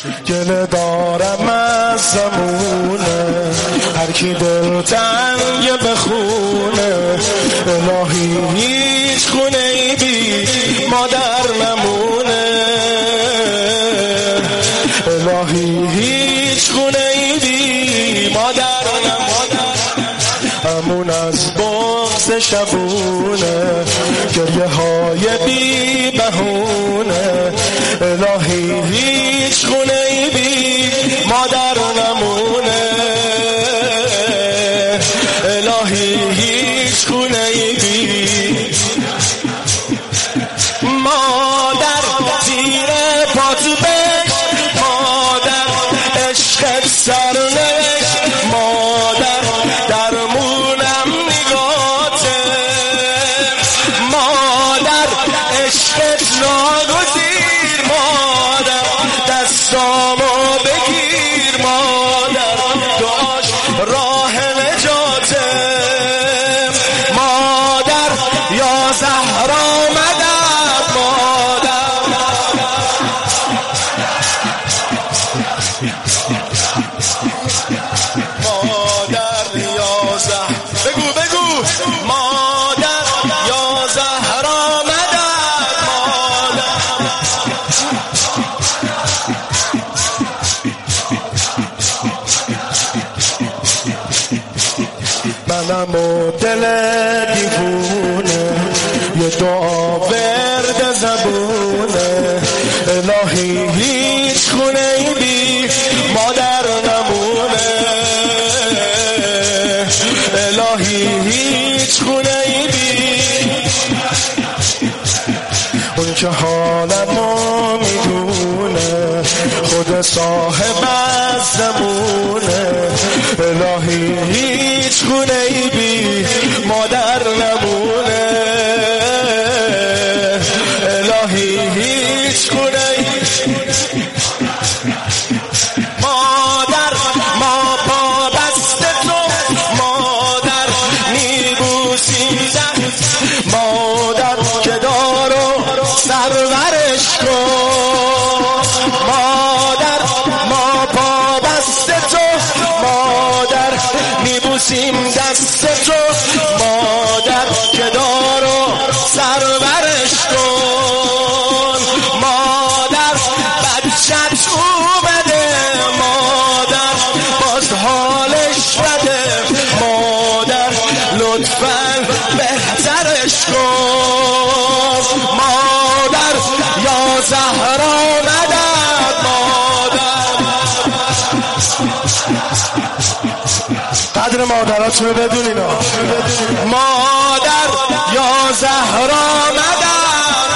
گله دارم از زمونه هر کی دل تنگ بخونه الهی هیچ خونه ای بی مادر نمونه الهی هیچ خونه ای بی مادر نمونه همون از بغض شبونه گریه های بی بهونه الهی هیچ خونه ای بی مادر نمونه الهی هیچ خونه ای بی مادر زیر پات بش مادر عشقت سرنوشت مادر درمونم نگاته مادر عشقت ناگزیر مادر دستامو بگیر مادر دعاش راه نجاته مادر یا زهرا مدد مادر مادر یا زهرا بگو مادر یا زهرا مدد مادر منم و دل دیوونه یه دعا ورد زبونه الهی هیچ خونه ای بی مادر نمونه الهی هیچ خونه ای بی اون که حالمو میدونه خود صاحب از زمونه الهی هیچ خونه ای بی مادر نمونه الهی هیچ خونه ای مادر ما پا دست تو مادر میبوسیم دست مادر که دارو سرورش کن مادر ما پا دست تو مادر میبوسیم دست تو مادر که دارو سرورش کن مادر بچت اومده مادر باز حالش بده مادر لطفاً بهترش کن مادر یا زهرا مدد مادر قدر مادرات رو بدونین مادر یا زهرا مدد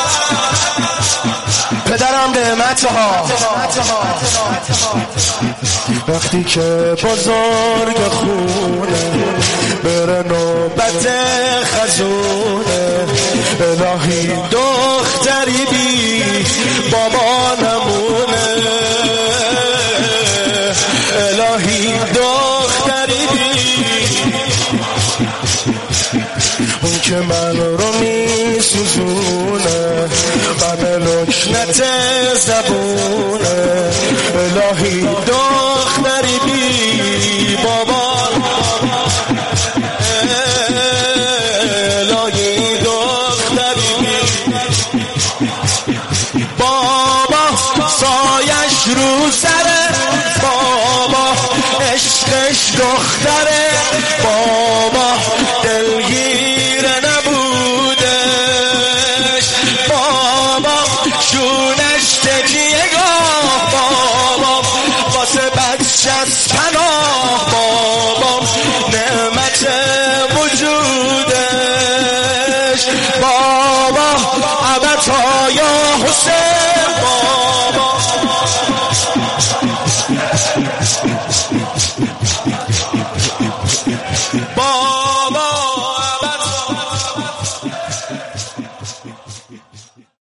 پدرم نعمتها وقتی که بزرگ خونه بره نوبت خزونه الهی دختری بی بابا نمونه الهی دختری بی اون که من رو می سوزونه من لکنت زبونه الهی دختری بی بابا الهی دختری بی بابا سایش رو سره بابا عشقش دختره بابا دلگیر نبودش بابا شونش تکیه گاه بابا واسه بچه از پناه بابا نعمت